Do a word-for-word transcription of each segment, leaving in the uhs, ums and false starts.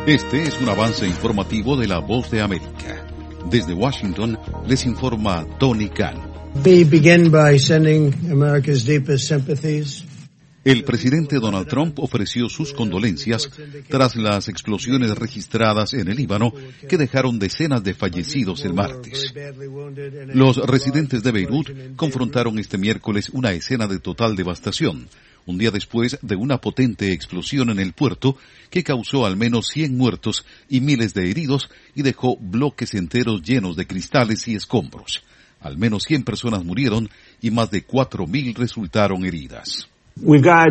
Este es un avance informativo de La Voz de América. Desde Washington les informa Tony Khan. We begin by sending America's deepest sympathies. El presidente Donald Trump ofreció sus condolencias tras las explosiones registradas en el Líbano que dejaron decenas de fallecidos el martes. Los residentes de Beirut confrontaron este miércoles una escena de total devastación, un día después de una potente explosión en el puerto que causó al menos cien muertos y miles de heridos y dejó bloques enteros llenos de cristales y escombros. Al menos cien personas murieron y más de cuatro mil resultaron heridas. La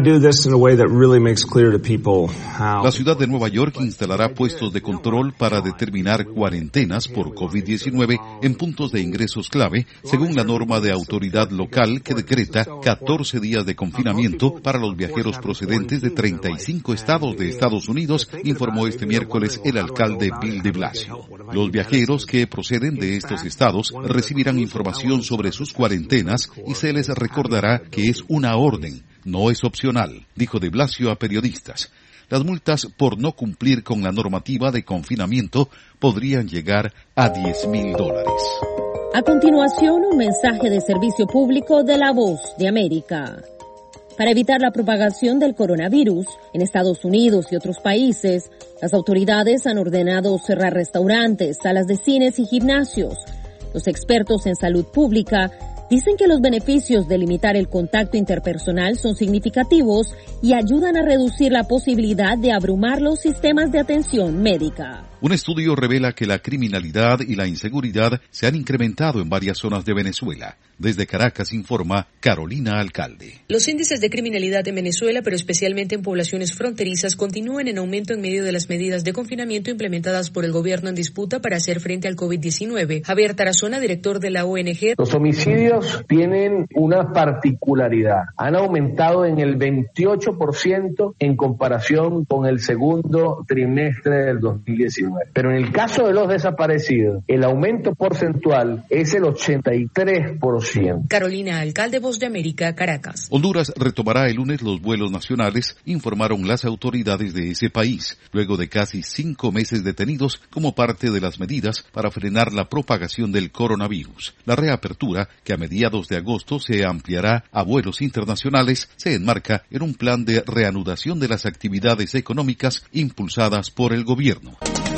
ciudad de Nueva York instalará puestos de control para determinar cuarentenas por covid diecinueve en puntos de ingresos clave, según la norma de autoridad local que decreta catorce días de confinamiento para los viajeros procedentes de treinta y cinco estados de Estados Unidos, informó este miércoles el alcalde Bill de Blasio. Los viajeros que proceden de estos estados recibirán información sobre sus cuarentenas y se les recordará que es una orden. No es opcional, dijo de Blasio a periodistas. Las multas por no cumplir con la normativa de confinamiento podrían llegar a diez mil dólares. A continuación, un mensaje de servicio público de La Voz de América. Para evitar la propagación del coronavirus en Estados Unidos y otros países, las autoridades han ordenado cerrar restaurantes, salas de cines y gimnasios. Los expertos en salud pública dicen que los beneficios de limitar el contacto interpersonal son significativos y ayudan a reducir la posibilidad de abrumar los sistemas de atención médica. Un estudio revela que la criminalidad y la inseguridad se han incrementado en varias zonas de Venezuela. Desde Caracas informa Carolina Alcalde. Los índices de criminalidad en Venezuela, pero especialmente en poblaciones fronterizas, continúan en aumento en medio de las medidas de confinamiento implementadas por el gobierno en disputa para hacer frente al covid diecinueve. Javier Tarazona, director de la O N G. Los homicidios tienen una particularidad. Han aumentado en el veintiocho por ciento en comparación con el segundo trimestre del dos mil diecinueve. Pero en el caso de los desaparecidos, el aumento porcentual es el ochenta y tres por ciento. Carolina Alcalde, Voz de América, Caracas. Honduras retomará el lunes los vuelos nacionales, informaron las autoridades de ese país, luego de casi cinco meses detenidos como parte de las medidas para frenar la propagación del coronavirus. La reapertura, que a mediados de agosto se ampliará a vuelos internacionales, se enmarca en un plan de reanudación de las actividades económicas impulsadas por el gobierno.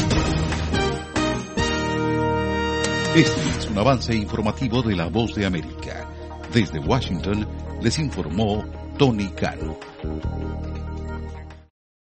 Este es un avance informativo de La Voz de América. Desde Washington les informó Tony Khan.